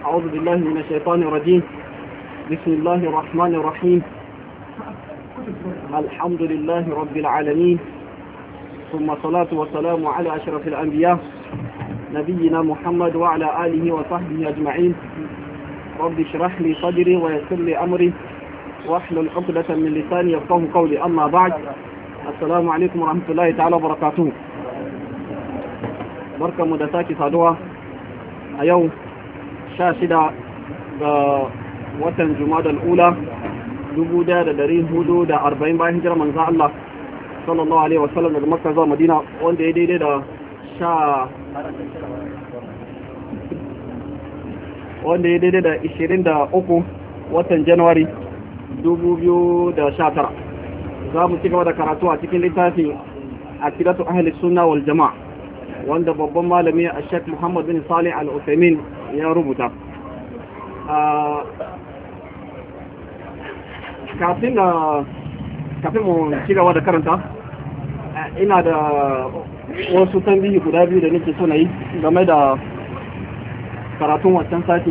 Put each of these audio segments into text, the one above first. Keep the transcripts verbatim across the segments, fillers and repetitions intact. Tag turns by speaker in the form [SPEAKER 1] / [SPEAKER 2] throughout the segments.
[SPEAKER 1] أعوذ بالله من الشيطان الرجيم. بسم الله الرحمن الرحيم. الحمد لله رب العالمين، ثم صلاة والسلام على أشرف الأنبياء نبينا محمد وعلى آله وصحبه أجمعين. رب اشرح لي صدري ويسر لي أمري واحلل عقدة من لساني يفقهوا قولي. أما بعد، السلام عليكم ورحمة الله تعالى وبركاته. بركة مدتاكي صادوة اليوم شاشدة وطن جمادى الأولى دبودا دا دارين هدو دا أربعين باين هجرة من ذا الله صلى الله عليه وسلم دا مكة ذا مدينة وان دا يدي دا شا وان دا يدي دا إشيرين دا أكو وطن جنواري dubu biyu da sha tara. Za mu ci gaba da karatu a cikin littafin aqidatu ahli sunna wal jama'a wanda babban malami a Sheikh Muhammad bin Salih Al-Uthaymeen ya rubuta. Kafin kafin mu ci gaba da karanta, ina da wasu tambayi guda biyu da nake so na yi game da karatun wancan sati.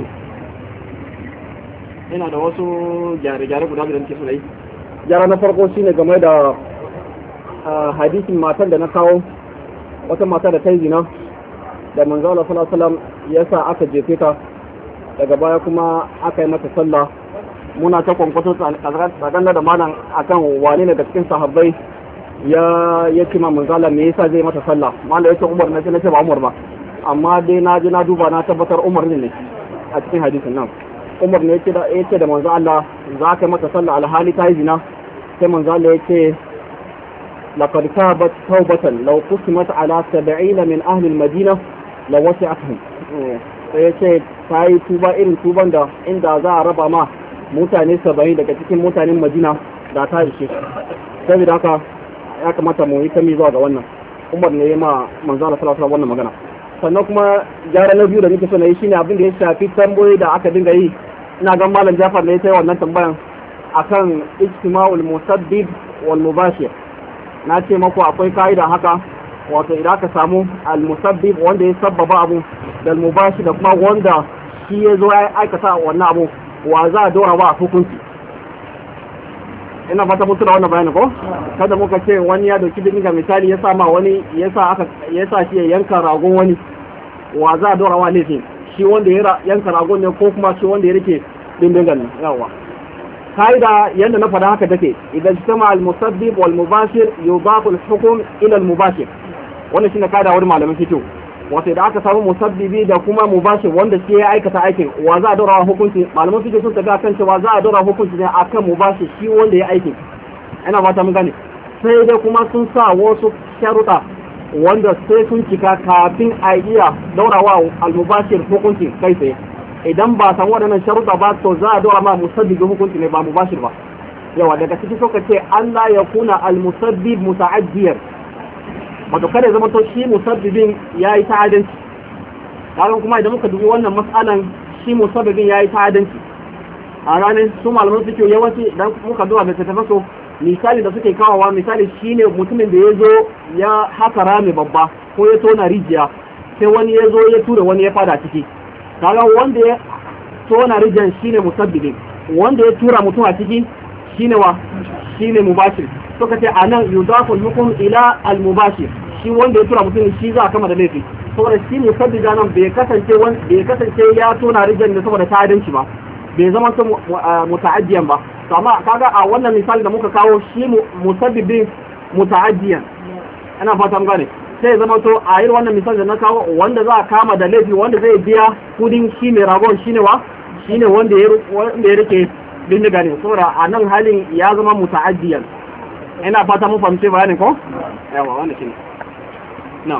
[SPEAKER 1] Ina da wasu gyare-gyare guda da nake so na yi. Gyara na farko shine game da hadisin matan da na kawo, wata mata da ta yi zina da manzo Allah sallallahu alaihi wasallam yasa aka jefe ta, daga baya kuma aka yi mata sallah. Muna ta kwankwato tsakanin da malam akan wane ne da cikin sahabbai ya ya ce ma manzo Allah me yasa zai mata sallah. Malam yace Umar ne, sai ba Umar ba, amma dai na ji na duba na tabbatar Umar ne a cikin hadisin nan. Umar ne yake da yake da manzo Allah za ka mata sallah alhali ta yi zina, sai manzo Allah yake laqad tabat tawbatan law qusimat ala sab'ina min ahli al-madina la wasi'atuhum. Sai yace ta yi tuba irin tuban da inda za a raba ma mutane saba'in daga cikin mutanen Madina da ta ishe. Saboda haka ya kamata mu yi kami zuwa ga wannan. Umar ne ya ma manzo Allah sallallahu alaihi wannan magana. Sannan kuma gyara na biyu da nake so na yi shine abin da ya shafi tambayoyi da aka dinga yi. Ina ga malam Jafar ne ya yi wannan tambayan akan ijtima'ul musabbib wal mubashir. Na ce maku akwai kaida haka, wato idan aka samu al musabbib wanda ya sabbaba abu da al mubashir da kuma wanda shi ya zo ya aikata wannan abu, wa za a dora ba hukunci. Ina fata mutu da wannan bayanin ko? Kada muka ce wani ya dauki dinga misali ya sa ma wani ya sa aka ya sa shi ya yanka ragon wani, wa za a dora wa laifin, shi wanda ya yanka ragon ne ko kuma shi wanda ya rike dindingan ne. Yawa kaida yanda na faɗa haka take, idan jitama al-musabbib wal mubashir yudafu al-hukm ila al-mubashir. Wannan shine kaida wurin malamin fiqh. Wato idan aka samu musabbibi da kuma mubashir wanda shi ya aikata aikin, wa za a dora hukunci. Malaman fiqh sun taga kan cewa za a dora hukunci ne akan mubashir, shi wanda ya aikin. Ina fata mun gane. Sai dai kuma sun sa wasu sharuɗa wanda sai sun cika kafin a iya daurawa al-mubashir hukunci kai tsaye. Idan ba san waɗannan sharuɗa ba, to za a daura ma musabbibi hukunci ne ba mubashir ba. Yawa daga ciki suka ce Allah ya kuna al-musabbib muta'addiyar, wato kada zama to shi musabbibin yayi ta'addanci. Kaga kuma idan muka dubi wannan mas'alan, shi musabbibin yayi ta'addanci. A ranar su malaman suke yawanci idan muka duba da tafaso, misali da suke kawowa, misali shine mutumin da ya zo ya haka rami babba ko ya tona rijiya, sai wani ya zo ya tura wani ya fada ciki. Kaga wanda ya tona rijiyar shine musabbibin, wanda ya tura mutum a ciki shine wa shine mubashir. Suka ce anan yudafu al-hukm ila al-mubashir, shi wanda ya tura mutum shi za a kama da laifi, saboda shi musabbida nan bai kasance wanda bai kasance ya tona rijiyar ne saboda ta'addanci ba, bai zama su muta'addiyan ba. To amma kaga a wannan misali da muka kawo, shi musabbibin muta'addiyan. Ana fata mun gane. Sai zama to a yi wannan misali da na kawo, wanda za a kama da laifi, wanda zai biya kudin shi mai ragon shine wa shine wanda ya wanda ya rike bindiga ne, saboda a nan halin ya zama muta'addiyan. Ina fata mun fahimci bayanin ko? Yawa wannan shine. Na.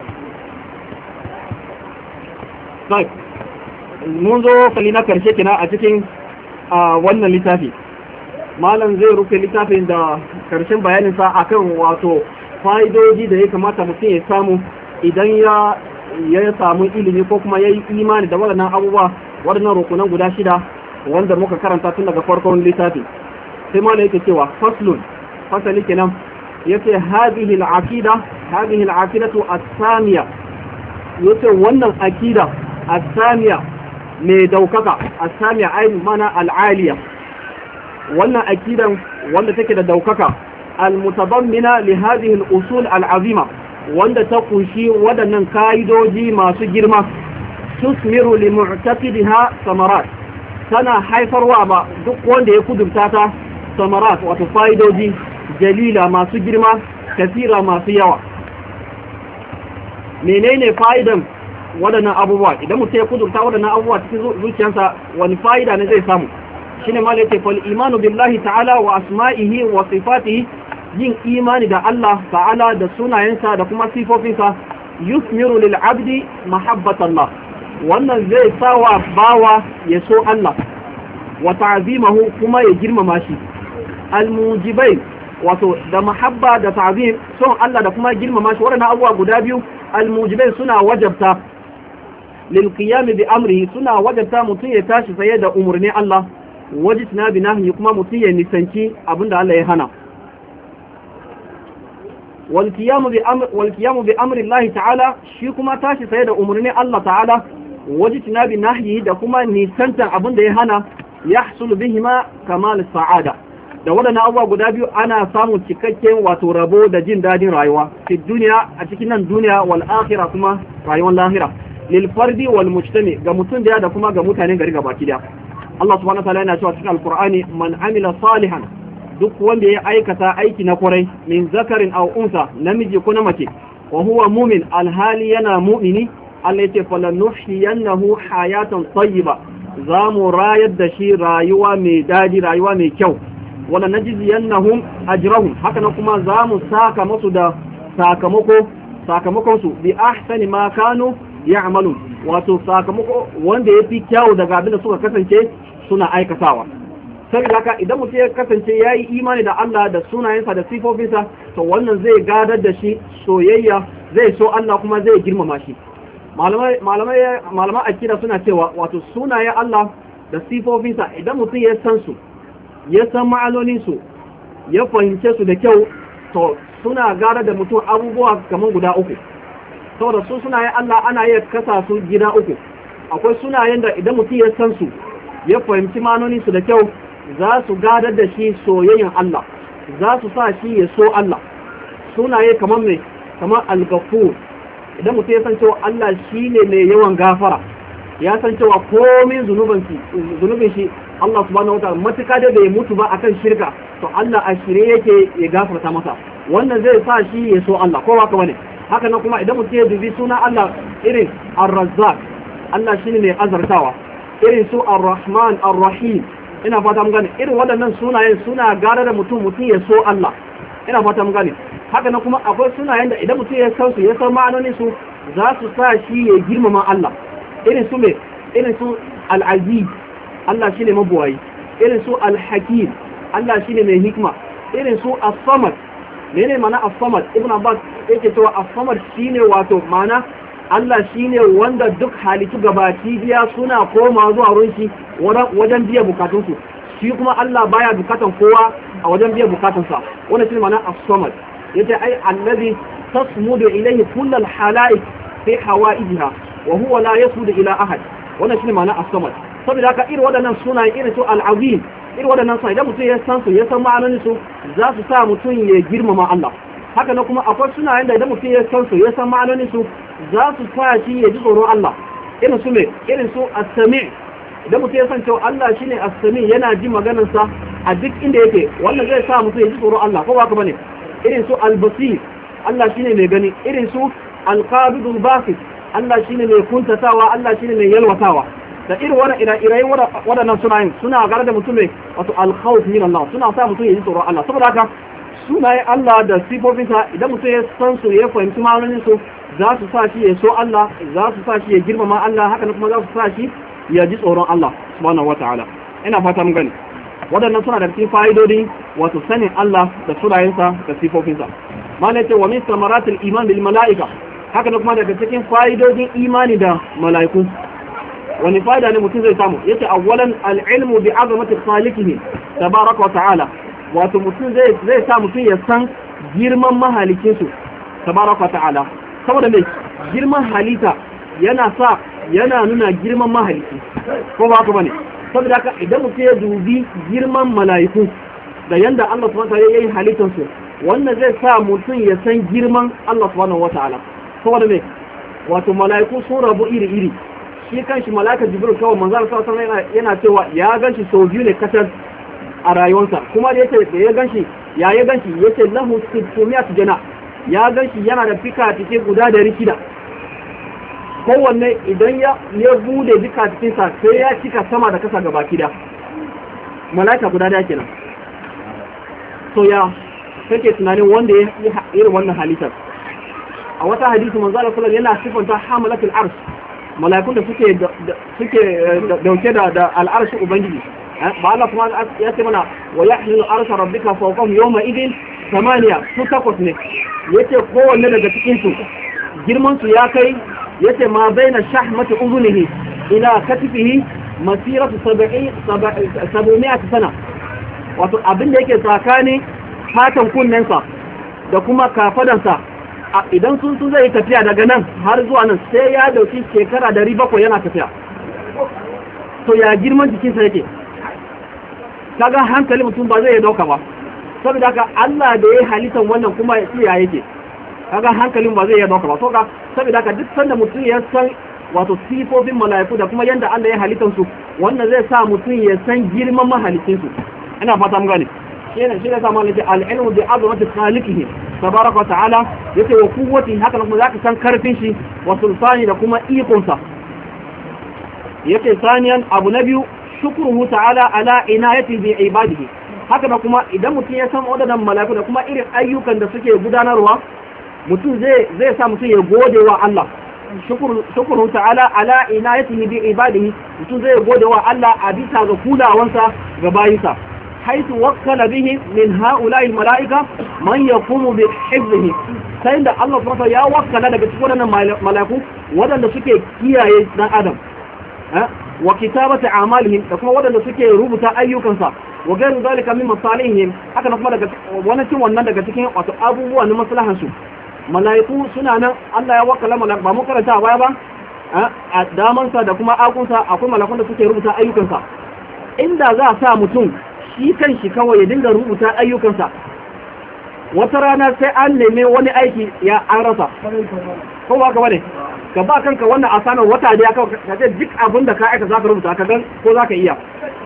[SPEAKER 1] Sai mun zo kali na karshe kina a cikin wannan littafi. Malam zai rufe littafin da karshen bayaninsa akan wato fa'idoji da ya kamata mutum ya samu idan ya ya samu ilimi ko kuma ya yi imani da waɗannan abubuwa, waɗannan rukunan guda shida wanda muka karanta tun daga farkon littafi. Sai malam yake cewa faslun, fasali kenan, yace hadhihi al-aqida hadhihi al-aqidatu as-samiya, yace wannan aqida as-samiya mai daukaka as-sami'a ay mana al-aliya wannan akidan wanda take da daukaka al-mutadammina li hadhihi al-usul al-azima wanda ta kunshi wadannan kaidoji masu girma tusmiru li mu'taqidiha samarat tana haifarwa ba duk wanda ya kudurta ta samarat wato faidoji jalila masu girma kasira masu yawa. Menene fa'idan waɗannan abubuwa idan mutum ya kudurta waɗannan abubuwa cikin zuciyarsa wani fa'ida ne zai samu shine ma yake fal imanu billahi ta'ala wa asma'ihi wa sifatihi yin imani da Allah ta'ala da sunayensa da kuma sifofinsa yusmiru lil abdi mahabbatallah wannan zai sawa bawa ya so Allah wa ta'zimahu kuma ya girmama shi almujibai wato da mahabba da ta'zim son Allah da kuma girmama shi waɗannan abubuwa guda biyu almujibai suna wajabta lil qiyam bi amrihi suna wajabta mutum ya tashi tsaye da umurni Allah wajitna bi nahyi kuma mutum ya nisanci abinda Allah ya hana wal qiyam bi amr wal qiyam bi amri Allah ta'ala shi kuma tashi tsaye da umurni Allah ta'ala wajitna bi nahyi da kuma nisantan abinda ya hana yahsul bihima kamal sa'ada da waɗannan abubuwa guda biyu ana samun cikakken wato rabo da jin dadin rayuwa fi duniya a cikin nan duniya wal akhirah kuma rayuwar lahira lil fardi wal mujtami ga mutum da da kuma ga mutanen gari gabaki daya Allah subhanahu wa ta'ala yana cewa cikin alqur'ani man amila salihan duk wanda ya aikata aiki na kwarai min zakarin aw unsa namiji ko na mace wa huwa mu'min alhali yana mu'mini Allah yake falanuhyiyannahu hayatan tayyiba za mu rayar da shi rayuwa mai daɗi rayuwa mai kyau wala najziyannahum ajrahum haka na kuma za mu saka musu da sakamako sakamakon su bi ahsani ma kanu ya'malun wato sakamako wanda yafi kyau daga abin da suka kasance suna aikatawa saboda haka idan mutum ya kasance yayi imani da Allah da sunayensa da sifofinsa to wannan zai gadar da shi soyayya zai so Allah kuma zai girmama shi malamai malamai malamai akida suna cewa wato sunayen Allah da sifofinsa idan mutum ya san su ya san ma'anoninsu ya fahimce su da kyau to suna gara da mutum abubuwa kamar guda uku saboda su sunayen Allah ana iya kasa su gida uku akwai sunayen da idan mutum ya san su ya fahimci ma'anoninsu da kyau za su gadar da shi soyayyen Allah za su sa shi ya so Allah sunaye kamar mai kamar al-Ghafur idan mutum ya san cewa Allah shine mai yawan gafara ya san cewa komin zunubin shi Allah subhanahu wataala matuka da bai mutu ba akan shirka to Allah a shirye yake ya gafarta masa wannan zai sa shi ya so Allah ko haka bane haka nan kuma idan mutum ya dubi suna Allah irin Ar-Razzaq Allah shine mai azartawa irin su Ar-Rahman Ar-Rahim ina fata mun gane irin waɗannan sunayen suna gara da mutum mutum ya so Allah ina fata mun gane haka nan kuma akwai sunayen da idan mutum ya san su ya san ma'anonin su za su sa shi ya girmama Allah irin su me irin su Al-Aziz Allah shine mabuwayi irin su Al-Hakim Allah shine mai hikma irin su As-Samad menene mana As-Samad Ibn Abbas yake cewa As-Samad shine wato mana Allah shine wanda duk halittu gabaki biya suna koma zuwa wurin shi wajen biya bukatun su shi kuma Allah baya bukatan kowa a wajen biya bukatun sa wannan shine mana As-Samad yace ai allazi tasmudu ilayhi kullal halaik fi hawaijiha wa huwa la yasmudu ila ahad wannan shine mana As-Samad saboda haka irin waɗannan sunaye irin su Al-Azim irin waɗannan sunaye idan mutum ya san su ya san ma'anonin su za su sa mutum ya girmama Allah haka na kuma akwai sunayen da idan mutum ya san su ya san ma'anonin su za su sa shi ya ji tsoron Allah irin su me irin su As-Sami' idan mutum ya san cewa Allah shine As-Sami' yana ji maganar sa a duk inda yake wannan zai sa mutum ya ji tsoron Allah ko ba ka bane irin su Al-Basir Allah shine mai gani irin su Al-Qabidul Basit Allah shine mai kuntatawa Allah shine mai yalwatawa da irin wannan ire-iren waɗannan sunayen suna gara da mutum mai wato alkhawf min Allah suna sa mutum ya ji tsoron Allah saboda haka sunayen Allah da sifofinsa idan mutum ya san su ya fahimci ma'anonin su za su sa shi ya so Allah za su sa shi ya girmama Allah haka kuma za su sa shi ya ji tsoron Allah subhanahu wataala ina fata mun gani waɗannan suna da cikin fa'idodi wato sanin Allah da sunayensa da sifofinsa malai ce wa min samaratil iman bil mala'ika haka kuma daga cikin fa'idodin imani da mala'iku wani fa'ida ne mutum zai samu yace awwalan al-ilmu bi azamati khaliqihi tabaraka wa ta'ala wato mutum zai zai sa mutum ya san girman mahalikin su tabaraka wa ta'ala saboda me girman halita yana sa yana nuna girman mahalici ko ba haka bane saboda haka idan mutum ya dubi girman mala'iku da yanda Allah subhanahu wa ta'ala ya yi halittar su wannan zai sa mutum ya san girman Allah subhanahu wa ta'ala saboda me wato mala'iku sun rabu iri iri shi kanshi mala'ika jibril kawai manzo Allah sallallahu alaihi wasallam yana cewa ya ganshi sau biyu ne kacal a rayuwarsa kuma da yace da ya ganshi ya ya ganshi yace lahu sittumiyat jana ya ganshi yana da fika tike guda da rikida kowanne idan ya ya bude fika tikin sa sai ya cika sama da kasa gaba kida mala'ika guda da kenan to ya kake tunanin wanda ya irin wannan halittar a wata hadisi manzo Allah sallallahu yana sifanta hamalatul arsh mala'ikun da suke suke dauke da da al'arshi ubangiji ba Allah kuma ya ce mana wa yahmilu arsha rabbika fawqahum yawma idin samaniya su takwas ne yace kowanne daga cikin su girman su ya kai yace ma baina shahmati uzunihi ila katifihi masiratu sab'in sana wato abin da yake tsakanin fatan kunnensa da kuma kafadansa idan sun su zai tafiya daga nan har zuwa nan sai ya dauki shekara dari bakwai yana tafiya to ya girman jikinsa yake kaga hankali mutum ba zai dauka ba saboda haka Allah da ya halittar wannan kuma ya yake kaga hankalin ba zai ya dauka ba so ka saboda haka duk sanda mutum ya san wato sifofin mala'iku da kuma yanda Allah ya halittar su wannan zai sa mutum ya san girman mahalicin su ina fata mun gane shine shine sa malaka al-ilmu bi azamati khaliqihi tabaraka wa ta'ala yace wa quwwati haka kuma zaka san karfin shi wa sultani da kuma ikon sa yace saniyan abu na biyu shukruhu ta'ala ala inayati bi ibadihi haka da kuma idan mutum ya san wadannan mala'iku da kuma irin ayyukan da suke gudanarwa mutum zai zai sa mutum ya gode wa Allah shukruhu ta'ala ala inayatihi bi ibadihi mutum zai gode wa Allah a bisa ga kulawansa ga bayinsa haitu wakkala bihi min ha'ula'i mala'ika man yaqumu bi hifzihi sai da Allah subhanahu ya wakkala daga cikin wadannan mala'iku wadanda suke kiyaye dan adam wa kitabati a'malihim da kuma wadanda suke rubuta ayyukansa wa gairu zalika min masalihim haka kuma daga wannan cin wannan daga cikin wato abubuwa na maslahan su mala'iku suna nan Allah ya wakkala mala'iku ba mu karanta baya ba a damansa da kuma akunsa akwai mala'ikun da suke rubuta ayyukansa inda za a sa mutum shi kan shi kawai ya dinga rubuta ayyukansa wata rana sai an neme wani aiki ya an rasa ko ba ka bane ka ba kanka wannan asanar wata da ya kawo ka ce duk abin da ka aika za ka rubuta ka gan ko za ka iya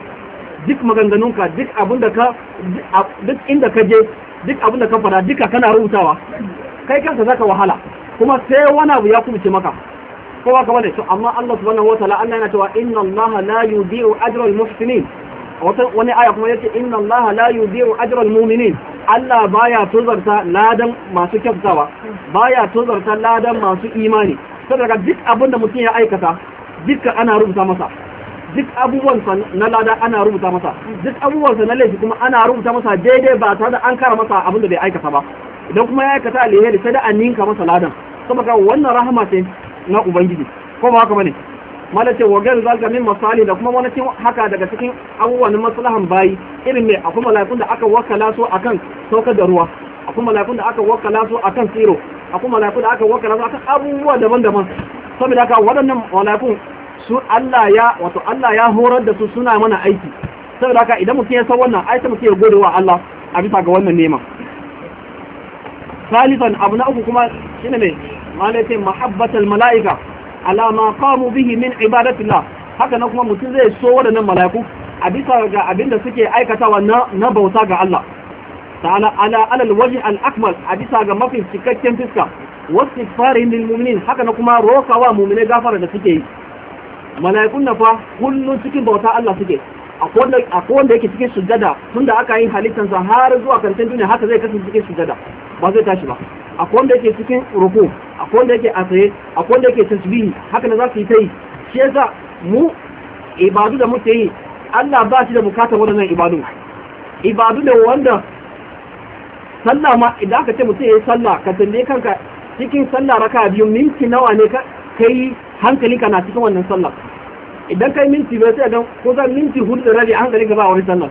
[SPEAKER 1] duk maganganunka duk abin da ka duk inda ka je duk abin da ka fara duka kana rubutawa kai kanka za ka wahala kuma sai wani abu ya kubuce maka ko ba ka bane to amma Allah subhanahu wataala Allah yana cewa inna Allah la yudi'u ajra al-muhsinin wani aya kuma yace inna Allah la yudi'u ajra al-mu'minin Allah baya tozarta ladan masu kyautawa baya tozarta ladan masu imani saboda duk abin da mutum ya aikata dukkan ana rubuta masa duk abubuwan sa na lada ana rubuta masa duk abubuwan sa na laifi kuma ana rubuta masa daidai ba tare da an kara masa abin da bai aikata ba idan kuma ya aikata alheri sai da an ninka masa ladan saboda wannan rahama ce na ubangiji ko ba haka bane malace wa gan zalika min masali da kuma wani haka daga cikin abubuwan maslahan bayi irin ne akwai mala'ikun da aka wakala su akan saukar da ruwa akwai mala'ikun da aka wakala su akan tsiro akwai mala'ikun da aka wakala su akan abubuwa daban-daban saboda haka waɗannan mala'ikun su Allah ya wato Allah ya horar da su suna mana aiki saboda haka idan mutum ya san wannan aita mutum ya gode wa Allah a bisa ga wannan neman salisan abu na uku kuma shine ne malace mahabbatul mala'ika ala ma qamu bihi min ibadatillah haka na kuma mutum zai so wadannan malaiku a bisa ga abinda suke aikatawa na na bauta ga Allah ta'ala ala alal wajh al akmal a bisa ga mafi cikakken fiska wastighfarin lil mu'minin haka na kuma rokawa mu'mine gafara da suke yi malaikun na fa kullun cikin bauta Allah suke akwai wanda yake cikin sujjada tunda aka yi halittansa har zuwa kantin duniya haka zai kasance cikin sujjada ba zai tashi ba akwai wanda yake cikin ruku akwai wanda yake a tsaye akwai wanda yake tasbihi haka ne za su yi ta yi shi yasa mu ibadu da muke yi Allah ba shi da bukatar waɗannan ibadu ibadu da wanda sallah ma idan aka ce mutum ya yi sallah ka tambaye kanka cikin sallah raka biyu minti nawa ne ka kai hankalinka na cikin wannan sallah idan kai minti bai sai ga ko zan minti hudu da rabi hankalinka ba wani sallah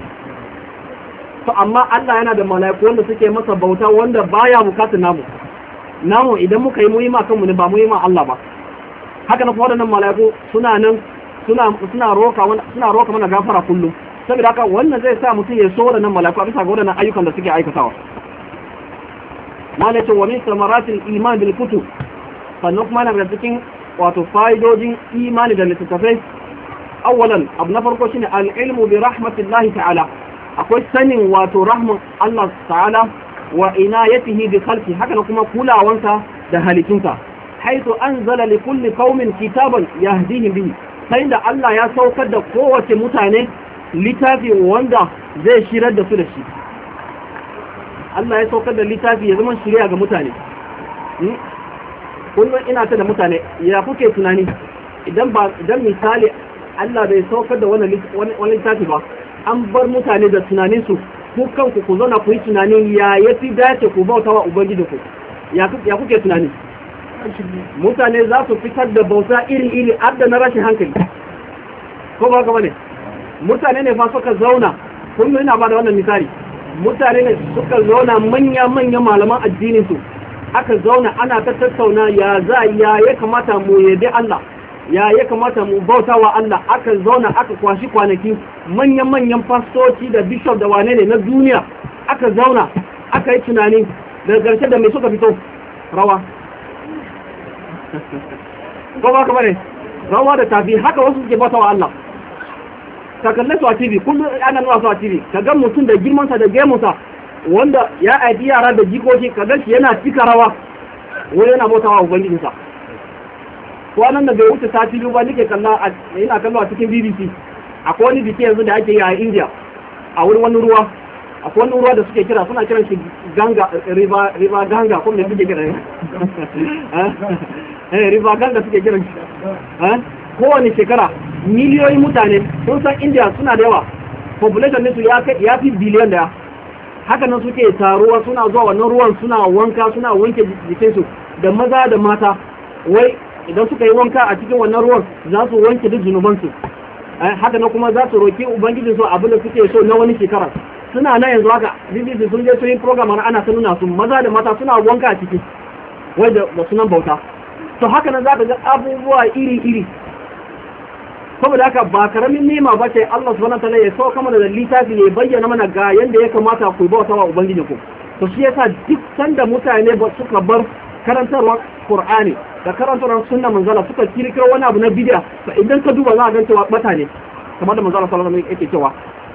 [SPEAKER 1] to amma Allah yana da mala'iku wanda suke masa bauta wanda baya bukatar namu namu idan muka yi muhimma kanmu ne ba muhimma Allah ba haka na kuma waɗannan mala'iku suna nan suna suna roka suna roka mana gafara kullum saboda haka wannan zai sa mutum ya so waɗannan mala'iku a bisa ga waɗannan ayyukan da suke aikatawa. malaka wa min samaratil iman bil kutub sannan kuma daga cikin wato fa'idojin imani da littattafai awwalan abu na farko shine al-ilmu bi rahmatillahi ta'ala akwai sanin wato rahman Allah ta'ala wa inayatihi bi khalqi haka kuma kulawansa da halittunsa haythu anzala li kulli qaumin kitaban yahdihim bihi sai da Allah ya saukar da kowace mutane littafi wanda zai shirar da su da shi. Allah ya saukar da littafi ya zama shiriya ga mutane. Kullum ina ta da mutane ya kuke tunani idan ba idan misali Allah bai saukar da wannan wani littafi ba an bar mutane da tunaninsu ku kanku ku zauna ku yi tunanin ya yafi dace ku bauta wa ubangijinku ya kuke tunani mutane za su fitar da bauta iri-iri har da na rashin hankali ko ba kama ne mutane ne fa suka zauna kullum ina ba da wannan misali mutane ne suka zauna manya-manya malaman addininsu aka zauna ana ta tattauna ya za ya ya kamata mu yabi Allah ya ya kamata mu bauta wa Allah aka zauna aka kwashi kwanaki manyan-manyan fastoci da bishop da wane ne na duniya aka zauna aka yi tunani daga ƙarshe da mai suka fito rawa ko ba kamar ne rawa da tafi haka wasu suke bauta wa Allah ka kalle su a T V kullum ana nuna su a T V ka ga mutum da girmansa da gemunsa wanda ya aiki yara da jikoki ka ga shi yana cika rawa wani yana bauta wa ubangijinsa kwanan da bai wuce sati biyu ba nake kalla ina kallo a cikin B B C akwai wani biki yanzu da ake yi a India a wurin wani ruwa akwai wani ruwa da suke kira suna kiran shi ganga river river ganga ko me suke kira eh river ganga suke kiran shi eh kowane shekara miliyoyin mutane sun san India suna da yawa population ne su ya kai ya fi biliyan daya haka nan suke taruwa suna zuwa wannan ruwan suna wanka suna wanke jikinsu da maza da mata wai idan suka yi wanka a cikin wannan ruwan za su wanke duk zunubansu haka na kuma za su roki ubangijin su abin da suke so na wani shekara suna na yanzu haka B B C sun je sun yi program ana ta nuna su maza da mata suna wanka a ciki wai da sunan bauta to haka nan za ka ga abubuwa iri-iri saboda haka ba karamin nema ba ce Allah subhanahu wataala ya sauka mana da littafi ya bayyana mana ga yanda ya kamata ku bauta wa ubangijinku to shi yasa duk sanda mutane ba suka bar karantarwa Qur'ani da karantarwar sunna manzala suka kirkiro wani abu na bid'a to idan ka duba za ka ga cewa bata ne kamar da manzala sallallahu alaihi wasallam yake cewa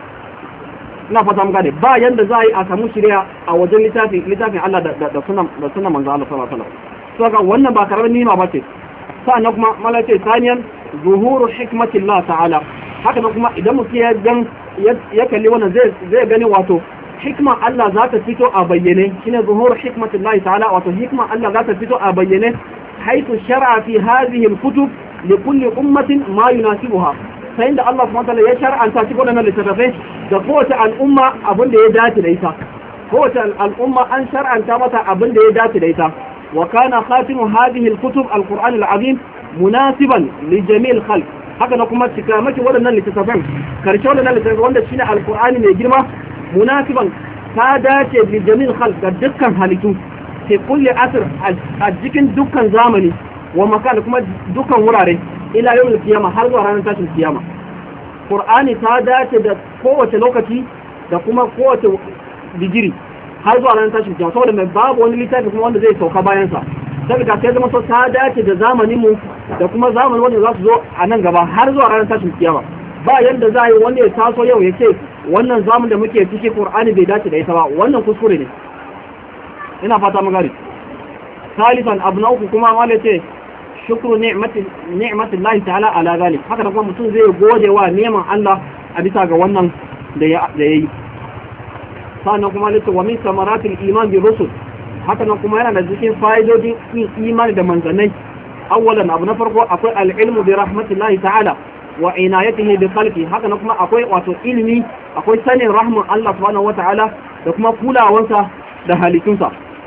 [SPEAKER 1] ina fata mun gane ba yanda za a yi a samu shari'a a wajen littafin littafin Allah da da sunna da sunna manzala sallallahu alaihi wasallam to ga wannan ba karamin nima ba ce sannan kuma malace saniyan zuhuru hikmatillah ta'ala haka kuma idan mutum ya gan ya kalli wannan zai zai gani wato hikman Allah za ta fito a bayyane shine zuhuru hikmatillah ta'ala wato hikman Allah za ta fito a bayyane haitu shar'a fi hadhihi al-kutub li kulli ummatin ma yunasibuha sai da Allah subhanahu wa ta'ala ya shar'anta cikin wannan littafai da kowace al'umma abin da ya dace da ita kowace al'umma an shar'anta mata abin da ya dace da ita wa kana khatimu hadhihi al-kutub al-Qur'an al-azim munasiban li jami'il khalq haka na kuma cika maki waɗannan littattafan karshe waɗannan littattafan wanda shine alqur'ani mai girma munasiban ta dace li jami'il khalq ga dukkan halittu fi kulli asr a cikin dukkan zamani wa makan kuma dukkan wurare ila yawmil qiyama har zuwa ranar tashin kiyama qur'ani ta dace da kowace lokaci da kuma kowace digiri har zuwa ranar tashin kiyama saboda mai babu wani littafi kuma wanda zai sauka bayan sa saboda sai zama so ta dace da zamanin mu da kuma zamanin wanda za su zo a nan gaba har zuwa ranar tashin kiyama ba yanda za a yi wanda ya taso yau ya ce wannan zamun da muke ciki qur'ani bai dace da ita ba wannan kuskure ne ina fata mu gari salisan abu na uku kuma wanda ce shukru ni'mati ni'matillahi ta'ala ala zalik haka kuma mutum zai gode wa neman Allah a bisa ga wannan da ya yi sannan kuma lace wa min samaratil iman bi rusul haka nan kuma yana da cikin fa'idodin yin imani da manzannai awwalan abu na farko akwai al-ilmu bi rahmatillahi ta'ala wa inayatihi bi khalqi haka nan kuma akwai wato ilimi akwai sanin rahman Allah subhanahu wata'ala da kuma kulawansa da halittunsa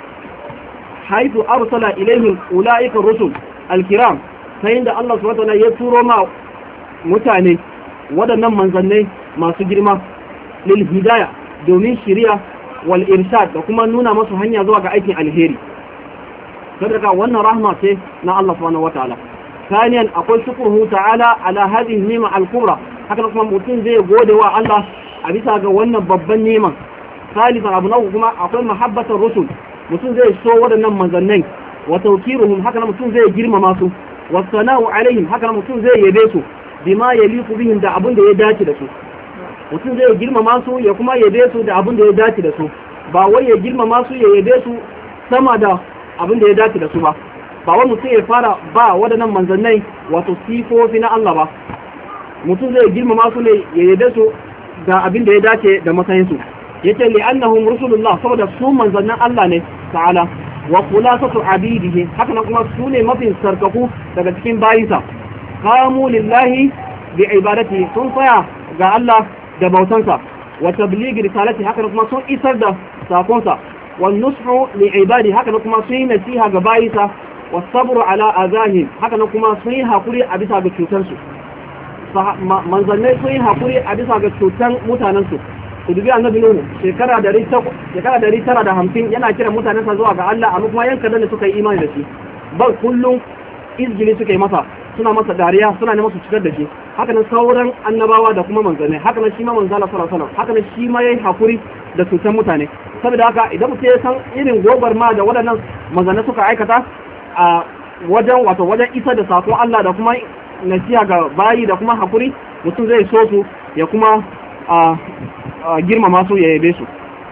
[SPEAKER 1] haitu arsala ilaihim ulaika rusul al-kiram sai da Allah subhanahu wata'ala ya turo ma mutane waɗannan manzannai masu girma lil hidayah domin shiriya wal irshad da kuma nuna masu hanya zuwa ga aikin alheri saboda wannan rahma ce na Allah subhanahu wataala ثانيا أقول شكره تعالى على هذه النعمة الكبرى haka kuma mutum zai gode wa Allah a bisa ga wannan babban neman. Salisan abu na kuma akwai mahabbatar rusul, mutum zai so waɗannan manzannai wa tawkiruhum, haka mutum zai girmama su wa sana'u alaihim, haka mutum zai yabe su bima yaliqu bihim, da abin da ya dace da su. Mutum zai girmama su ya kuma yabe su da abin da ya dace da su, ba wai ya girmama su ya yabe su sama da abin da ya dace da su ba. Ba wai mutum ya fara ba waɗannan manzannai wato sifofi na Allah ba, mutum zai girmama su ne ya yabe su da abin da ya dace da matsayinsu. Yace li annahum rusulullah, saboda su manzannin Allah ne ta'ala, wa khulasatu abidihi, haka nan kuma su ne mafin sarkaku daga cikin bayinsa. Qamu lillahi bi ibadati, sun tsaya ga Allah da bautansa, wa tablighi risalati, haka nan kuma sun isar da sakonsa, wa nushu li ibadi, haka nan kuma sun yi nasiha ga bayinsa, wa sabru ala azahim, haka nan kuma sun yi hakuri a bisa ga cutansu. Manzannai sun yi hakuri a bisa ga cutan mutanensu. Ku dubi annabi Nuhu shekara dari tara da hamsin yana kira mutanensa zuwa ga Allah, amma kuma yanka da suka yi imani da shi. Ba kullum izgili suka yi masa, suna masa dariya, suna ne masa cikar da shi. Haka nan sauran annabawa da kuma manzannai, haka nan shi ma manzala sallallahu alaihi wasallam, haka nan shi ma yayi hakuri da cutan mutane. Saboda haka idan mutum ya san irin gobar ma da waɗannan manzannai suka aikata a wajen wato wajen isa da sakon Allah da kuma nasiha ga bayi da kuma hakuri, mutum zai so su ya kuma a girmama su ya yabe su.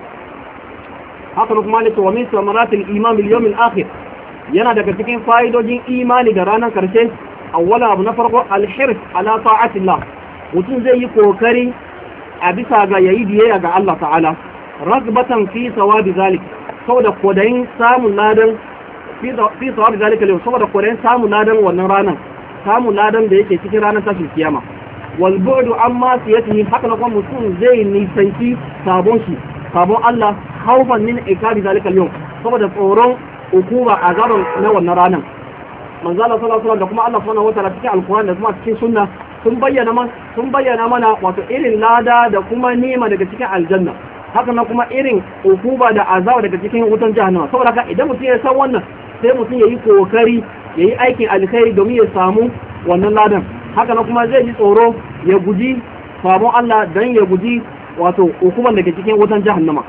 [SPEAKER 1] Haka kuma ne wa min samaratil iman bil yawmil akhir, yana daga cikin fa'idojin imani da ranar karshe. Awwala abu na farko al-hirs ala ta'atillah, mutum zai yi kokari a bisa ga yayi biyayya ga Allah ta'ala, ragbatan fi sawabi zalik, saboda kodayin samun ladan fi sawabi zalika yau, saboda kodayin samun ladan wannan ranar, samun ladan da yake cikin ranar tashin kiyama. Wal bu'du amma siyatihi, haka kuma mutum zai nisanci sabon shi, sabon Allah, haufan min ikabi zalika yau, saboda tsoron hukuma azaban na wannan ranar. Manzo Allah sallallahu alaihi wasallam da kuma Allah subhanahu wataala cikin alqur'ani da kuma cikin sunna sun bayyana mana sun bayyana mana wato irin lada da kuma nima daga cikin aljanna, haka nan kuma irin hukuma da azaba daga cikin wutan jahannama. Saboda haka idan mutum ya san wannan, sai mutum yayi kokari yayi aikin alkhairi domin ya samu wannan ladan. Haka nan kuma zai ji tsoro ya guji sabon Allah dan ya guji wato hukuman daga cikin wutan jahannama.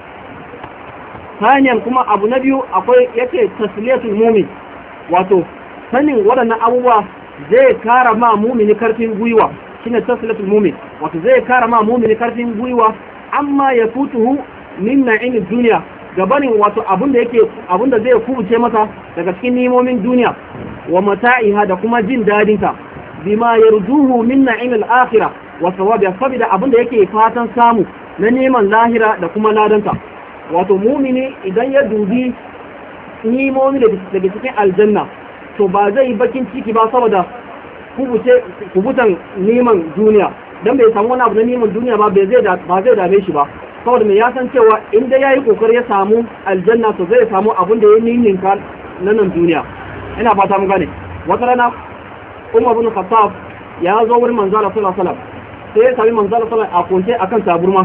[SPEAKER 1] Hanyar kuma abu na biyu akwai yake tasliyatul mu'min, wato sanin waɗannan abubuwa zai kara ma mumini karfin gwiwa, shine tasliyatul mu'min, wato zai kara ma mumini karfin gwiwa amma ya futuhu min na'imid duniya, gabanin wato abinda yake abinda zai kubuce masa daga cikin nimomin duniya wa mata'iha da kuma jin dadin ta, bima yarjuhu min na'imil akhirah wa sawabi, saboda abinda yake fatan samu na neman lahira da kuma ladanta. Wato mumini idan ya dubi nimomi daga cikin aljanna, to ba zai bakin ciki ba saboda kubutan neman duniya, dan bai samu wani abu na neman duniya ba bai zai ba zai dame shi ba, saboda mai ya san cewa inda yayi kokari ya samu aljanna to zai samu abin da ya ninninka na nan duniya. Ina fata mun gane. Wata rana Umar bin Khattab ya zo wurin manzo Allah sallallahu alaihi wasallam, sai ya sami manzo Allah sallallahu alaihi wasallam a kunce akan taburma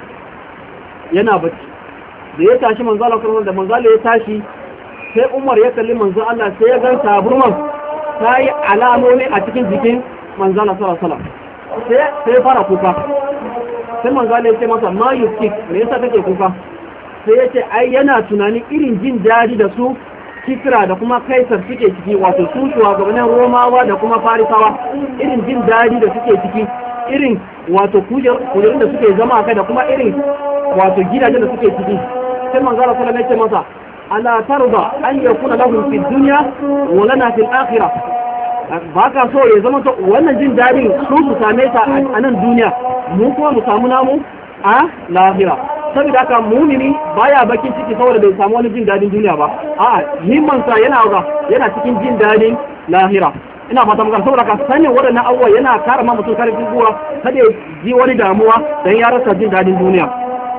[SPEAKER 1] yana bacci. Da ya tashi manzo Allah sallallahu alaihi wasallam, da manzo Allah ya tashi, sai Umar ya kalli manzo Allah sai ya ga taburman ta yi alamomi a cikin jikin manzo Allah sallallahu alaihi wasallam, sai sai fara kuka. Sai manzo Allah ya ce masa ma yusik, me yasa kake kuka? Sai ya ce ai yana tunanin irin jin daɗi da su Kisra da kuma Kaisar suke ciki, wato su shugabannin Romawa da kuma Farisawa, irin jin daɗi da suke ciki, irin wato kujerun da suke zama kai da kuma irin wato gidajen da suke ciki. Sai manzo Allah sallallahu alaihi wasallam ya ce masa ala tarda an yakuna lahum fi dunya wa lana fil akhirah, ba ka so ya zama to wannan jin dadin su su same ta a nan duniya, mu kuma mu samu namu a lahira. Saboda haka mumini baya bakin ciki saboda bai samu wani jin dadin duniya ba, a'a himmansa yana ga yana cikin jin dadin lahira. Ina fata muka saboda ka sanin waɗannan abubuwa yana kara ma mutum karfin gwiwa kada ya ji wani damuwa dan ya rasa jin dadin duniya.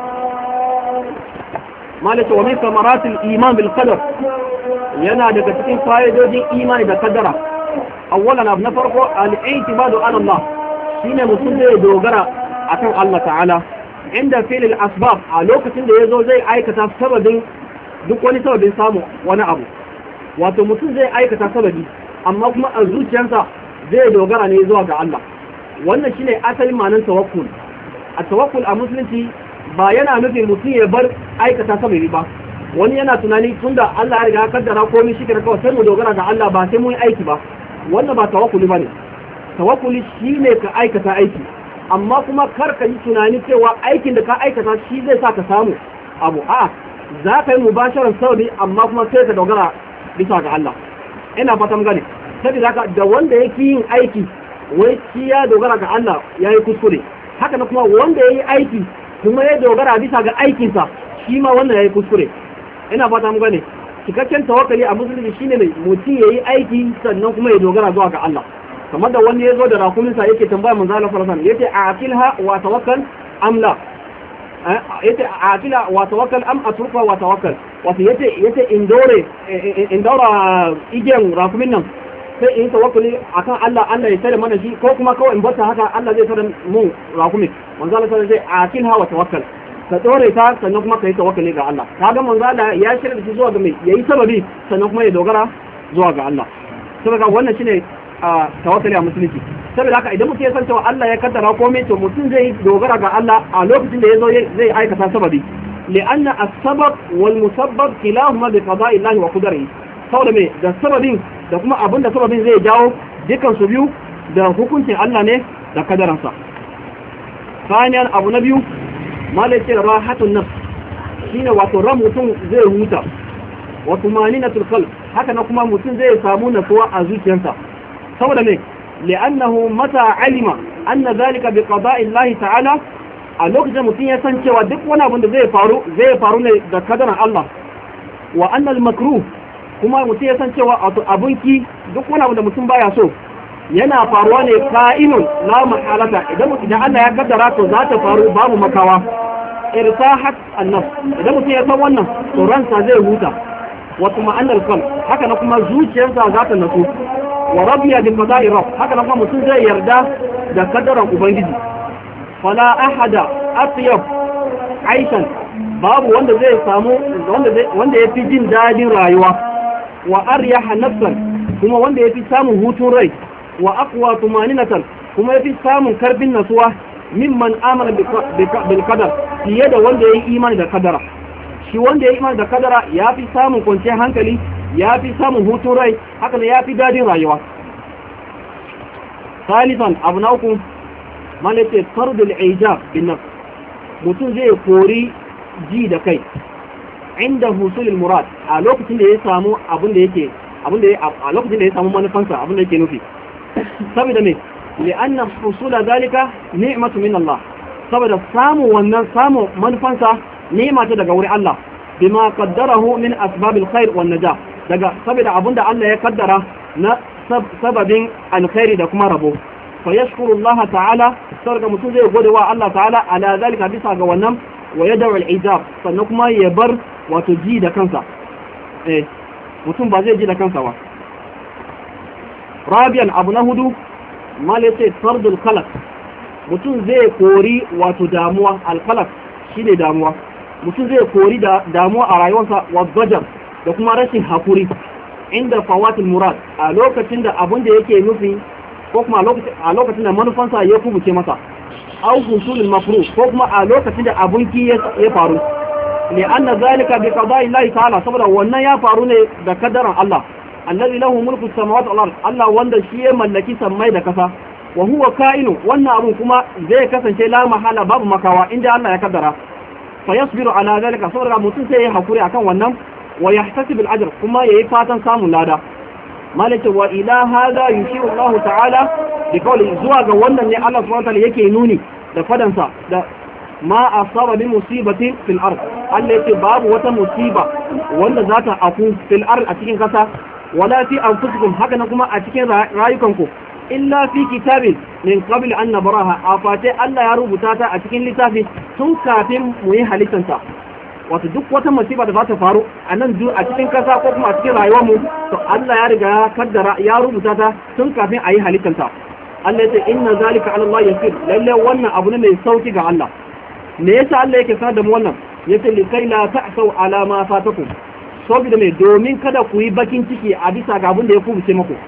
[SPEAKER 1] Malaka wa min samaratil iman bil qadar, yana daga cikin fa'idojin imani da kaddara. Awwalan abu na farko al-i'tibadu ala Allah, shine mutum zai dogara akan Allah ta'ala inda fi'il asbab, a lokacin da yazo zai aikata sababin duk wani sababin samu wani abu. Wato mutum zai aikata sababi amma kuma a zuciyarsa zai dogara ne zuwa ga Allah. Wannan shine asalin ma'anar tawakkul. A tawakkul a musulunci ba yana nufin mutum ya bar aikata sababi ba. Wani yana tunani tunda Allah ya riga ya kaddara komai shi kenan kawai sai mu dogara ga Allah ba sai mu yi aiki ba. Wannan ba tawakkuli bane. Tawakkuli shine ka aikata aiki, amma kuma kar ka yi tunani cewa aikin da ka aikata shi zai sa ka samu abu. A'a, za ka yi mubasharan sababi amma kuma sai ka dogara bisa ga Allah. Ina fatan gane. Saboda haka da wanda yake yin aiki wai shi ya dogara ga Allah ya yi kuskure, haka na kuma wanda ya yi aiki kuma ya dogara bisa ga aikinsa shi ma wannan ya yi kuskure. Ina fata mu gane cikakken tawakkali a musulunci shine mai mutum ya yi aiki sannan kuma ya dogara zuwa ga Allah. Kamar da wani ya zo da rakuminsa yake tambaya manzo Allah sallallahu alaihi wasallam yace a'qilha wa tawakkal am la, yace a'qila wa tawakkal am atruka wa tawakkal, wato yace yace in dore in daura igiyan rakumin nan sai in tawakkuli akan Allah, Allah ya tare mana shi, ko kuma kawai in bata haka Allah zai tare mu rakumi. Manzo Allah sai akilha wa tawakkal, ka dore ta sannan kuma kai tawakkali ga Allah. Kaga manzo Allah ya shirya shi zuwa ga mai yayi sababi sannan kuma ya dogara zuwa ga Allah. Saboda wannan shine tawakkali a musulunci. Saboda haka idan mutum ya san cewa Allah ya kaddara komai to mutum zai dogara ga Allah a lokacin da yazo zai aikata sababi. لأن السبب والمسبب كلاهما بقضاء الله وقدره. saboda mai da sababin da kuma abin da sababin zai jawo dukan su biyu da hukuncin Allah ne da kadaransa. Saniyan abu na biyu malai ce rahatun nafs shine wato ran mutum zai huta, wato maninatul qalb, haka na kuma mutum zai samu natsuwa a zuciyarsa. saboda mai li'annahu mata alima anna zalika bi qada'i Allah ta'ala, a lokacin mutum ya san cewa duk wani abin da zai faru zai faru ne da kadaran Allah, wa annal makruh kuma mutum ya san cewa abunki duk wani abu da mutum baya so yana faruwa ne ka'inun la mahalata, idan mutum idan Allah ya kaddara to za ta faru babu makawa. Irsahat an-nafs, idan mutum ya san wannan to ransa zai huta. Wa tuma'annal qalb, haka na kuma zuciyarsa za ta natsu. Wa radiya bil qada'i rabb, haka na kuma mutum zai yarda da kaddaran ubangiji. Fala ahada atyab aishan, babu wanda zai samu wanda wanda yafi jin dadin rayuwa, wa aryaha nafsan, kuma wanda yafi samun hutun rai, wa aqwa tumaninatan, kuma yafi samun karbin nasuwa mimman amana bil qadar, fiye da wanda yayi imani da kadara. Shi wanda yayi imani da kadara yafi samun kwanciyar hankali, yafi samun hutun rai, haka ne yafi dadin rayuwa. Salisan abu na uku malaka tardul ijab bin nafs, mutum zai kori ji da kai inda husulul murad, a lokacin da ya samu abin da yake abin da a lokacin da ya samu manufansa abin da yake nufi. Saboda me li'anna husula zalika ni'matu min Allah, saboda samu wannan samu manufansa ni'ma ta daga wurin Allah, bima qaddarahu min asbabil khair wan najah, daga saboda abin da Allah ya kaddara na sababin alkhairi da kuma rabo. fa yashkuru Allah ta'ala, saboda mutum zai gode wa Allah ta'ala ala zalika bisa ga wannan, wa yad'u al-ijab, sannan kuma ya bar wato ji da kansa. eh mutum ba zai ji da kansa ba. Rabian abu na hudu malace tardul qalaq, mutum zai kori wato damuwa. Al-qalaq shine damuwa, mutum zai kori da damuwa a rayuwarsa, wa dajar da kuma rashin hakuri inda fawatil murad, a lokacin da abin da yake nufi ko kuma a lokacin da manufansa ya kubuce masa, au husulul mafruh, ko kuma a lokacin da abunki ya faru. li anna zalika bi qada'i Allah ta'ala, saboda wannan ya faru ne da kaddaran Allah, allazi lahu mulku samawati wal ard, Allah wanda shi ya mallaki sammai da kasa. Wa huwa ka'inu, wannan abun kuma zai kasance la mahala babu makawa inda Allah ya kaddara. Fa yasbiru ala zalika, saboda mutum sai ya hakuri akan wannan, wa yahtasib al-ajr, kuma yayi fatan samun lada. Malaka wa ila hada yushiru Allah ta'ala bi qawli, zuwa ga wannan ne Allah subhanahu wa ta'ala yake nuni da fadansa da ma asaba bi musibatin fil ard, Allah yake babu wata musiba wanda za ta aku fil ard a cikin kasa, wala fi anfusikum, haka na kuma a cikin rayukanku, illa fi kitabin min qabl an nabraha, afate Allah ya rubuta ta a cikin littafi tun kafin mu yi halittanta. Wato duk wata musiba da za ta faru a nan a cikin kasa ko kuma a cikin rayuwar mu, to Allah ya riga ya kaddara ya rubuta ta tun kafin a yi halittanta. Allah ya ce inna zalika ala Allah yasir, lalle wannan abu ne mai sauki ga Allah. Me yasa Allah yake sanar da mu wannan? Yace li kai la ta'sau ala ma fatakum, saboda mai domin kada ku yi bakin ciki a bisa ga abin da ya kubuce muku.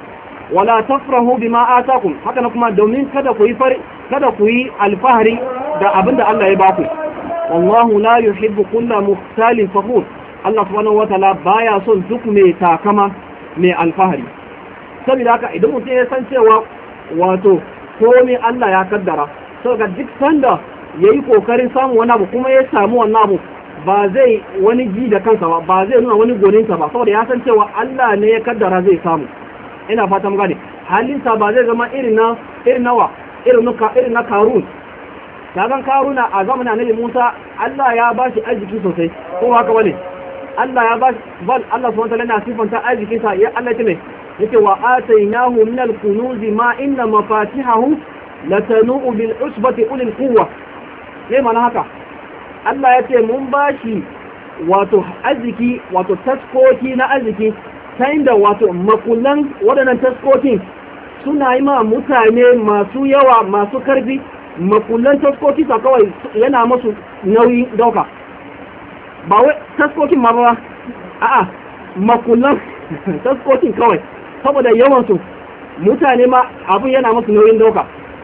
[SPEAKER 1] wala tafrahu bima atakum haka na kuma domin kada ku yi kada ku yi alfahari da abinda Allah ya baku wallahu la yuhibbu kulla mukhtalin fakhur Allah subhanahu wataala baya son duk mai takama mai alfahari saboda haka idan mutum ya san cewa wato komai Allah ya kaddara saboda duk sanda yayi kokarin samu wani abu kuma ya samu wannan abu ba zai wani ji da kansa ba ba zai nuna wani goninsa ba saboda ya san cewa Allah ne ya kaddara zai samu ina fatan gane halinsa ba zai zama irin na irin nawa irin na irin na Karun kagan Karuna a zamanin Annabi Musa Allah ya bashi arziki sosai ko haka bane Allah ya bashi bal Allah subhanahu wa ta'ala na sifanta arzikin sa ya Allah ce yake wa atainahu min al-kunuz ma inna mafatihahu latanu bil usbati ulil quwwa ne mana haka Allah ya ce mun bashi wato arziki wato taskoki na arziki ta inda wato makullan waɗannan taskokin suna yi ma mutane masu yawa masu karfi makullan taskoki sa kawai yana masu nauyi dauka ba wai taskokin ma ba a'a makullan taskokin kawai saboda yawansu mutane ma abin yana masu nauyin dauka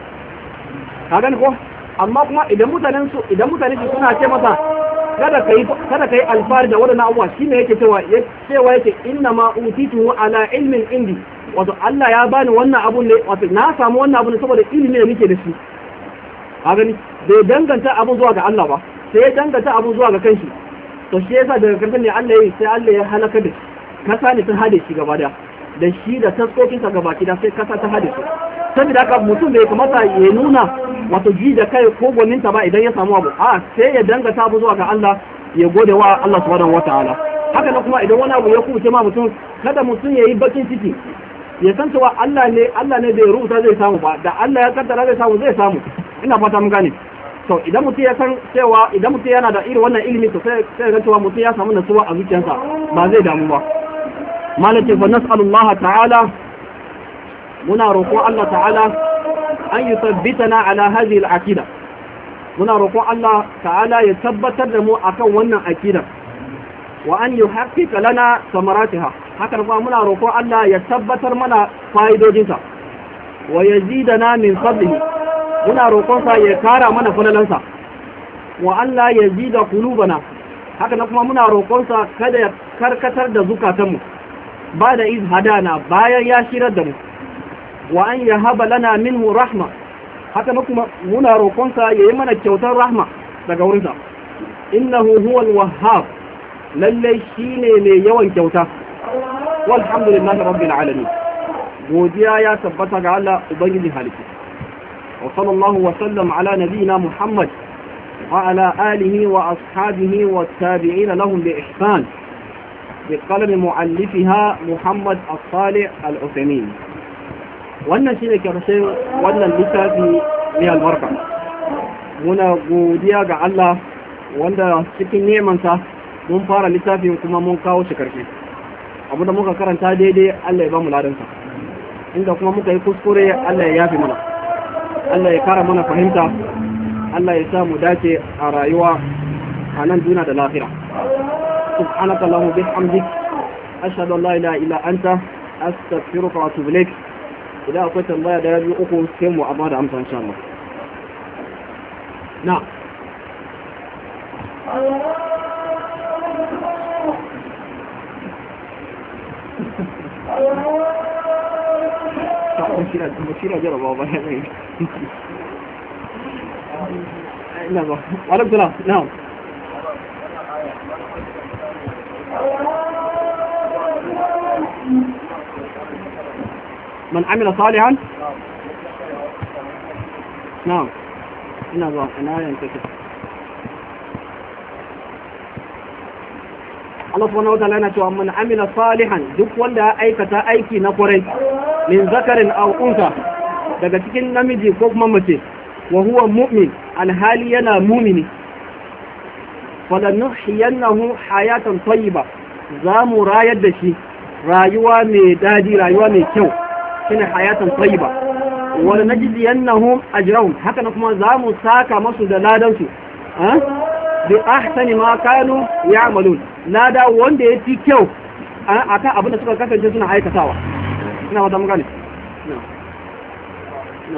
[SPEAKER 1] ka gani ko amma kuma idan mutanen su idan mutane su suna ce masa kada kai kada kai alfari da wadannan abuwa shine yake cewa cewa yake inna ma utitu ala ilmin indi wato Allah ya bani wannan abun ne wato na samu wannan abun saboda ilimi da nake da shi a gani bai danganta abun zuwa ga Allah ba sai ya danganta abun zuwa ga kanshi to shi yasa daga karshen ne Allah yayi sai Allah ya halaka da shi kasa ne ta hade shi gaba da da shi da taskokin sa gaba kida sai kasa ta hade shi saboda haka mutum bai kamata ya nuna wato ji da kai ko gwaninta ba idan ya samu abu a sai ya dangata abu zuwa ga Allah ya gode wa Allah subhanahu wataala haka nan kuma idan wani abu ya kuce ma mutum kada mutum yayi bakin ciki ya san cewa Allah ne Allah ne bai rubuta zai samu ba da Allah ya kaddara zai samu zai samu ina fata mun gane to idan mutum ya san cewa idan mutum yana da irin wannan ilimi to sai sai ga cewa mutum ya samu nasuwa a zuciyarsa ba zai damu ba malaka fa nas'alullaha ta'ala muna roƙo Allah ta'ala an yi tabbitana ala hadhihi al-aqida muna roƙo Allah ta'ala ya tabbatar da mu akan wannan aqida wa an yuhaqqiqa lana samaratiha haka kuma muna roƙo Allah ya tabbatar mana fa'idodinsa wa yazidana min fadlihi muna roƙon sa ya kara mana falalansa wa Allah yazida qulubana haka kuma muna roƙon sa kada ya karkatar da zukatanmu ba da iz hadana bayan ya shirar da mu wa an yahaba lana minhu rahma haka kuma muna roƙonsa yayi mana kyautar rahma daga wurinsa innahu huwal wahhab lalle shine mai yawan kyauta walhamdulillahi rabbil alamin godiya ya tabbata ga Allah ubangiji halitta wa sallallahu wa sallam ala nabiyyina muhammad wa ala alihi wa ashabihi wa tabi'in lahum bi ihsan bi qalam muallifiha muhammad as-salih al-uthaymeen wannan shine karshen wannan littafi ne albarka muna godiya ga Allah wanda cikin nemansa mun fara littafin kuma mun kawo shi karshe abinda muka karanta daidai Allah ya ba mu ladansa inda kuma muka yi kuskure Allah ya yafi mana Allah ya kara mana fahimta Allah ya sa mu dace a rayuwa a nan duniya da lafiya subhanaka allahumma bihamdik ashhadu an la ilaha illa anta astaghfiruka wa atubu ilaik idan akwai tambaya da yaji uku sai mu amma da amsa insha Allah na mashira mashira jaraba ba ya ne ina ba alaikum salam na'am من عمل صالحا نعم ina zuwa ina yanke ki Allah subhanahu wa ta'ala yana cewa man amila salihan duk wanda ya aikata aiki na kwarai min zakarin aw unsa daga cikin namiji ko kuma mace wa huwa mu'min alhali yana mu'mini falanuhyiyannahu hayatan tayyiba za mu rayar da shi rayuwa mai dadi rayuwa mai kyau shine hayatan tayyiba wa najziyannahum ajrahum haka kuma za mu saka masu da ladan su eh bi ahsani ma kanu ya'malun lada wanda yafi kyau akan abin da suka kasance suna aikatawa ina wata magana no no